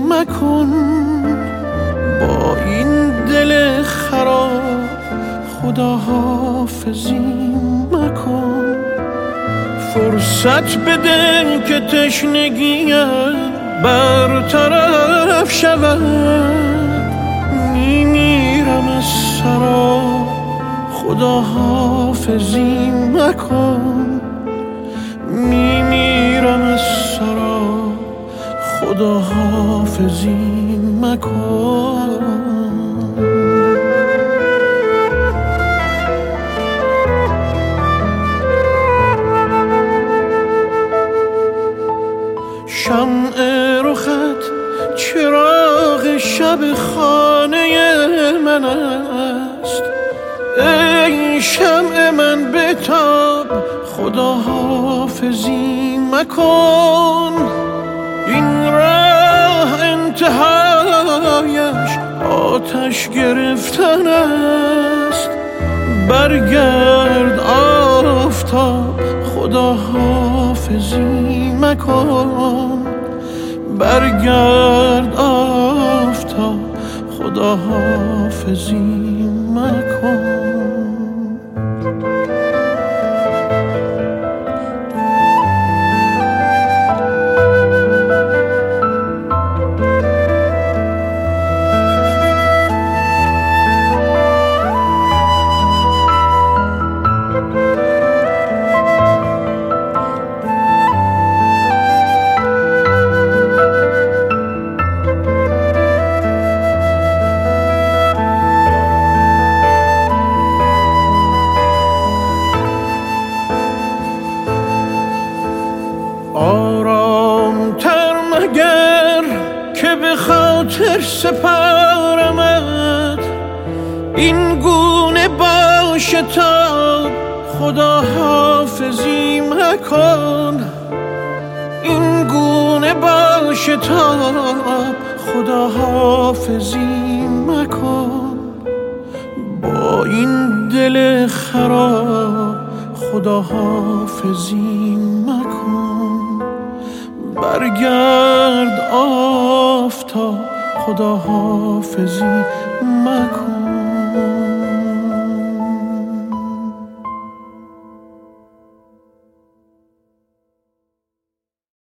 مکن، با این دل خراب خداحافظی مکن. فرصت بده که تشنگیم برطرف شود، میمیرم از سرا خداحافظی مکن، میمیرم از سرا خداحافظی مکن. شمع رخت چراغ شب خانه من است، ای شمع من بتاب خداحافظی مکن. این راه انتهایش آتش گرفتن است، برگرد آفتاب خداحافظی مکن، برگرد آفتاب خداحافظی مکن. آرام‌تر مگر که به خاطر سپارمت، این گونه باشه تا خداحافظی مکن، این گونه باشه تا خداحافظی مکن. با این دل خراب خداحافظی مکن، برگرد آفتاب خداحافظی مکن.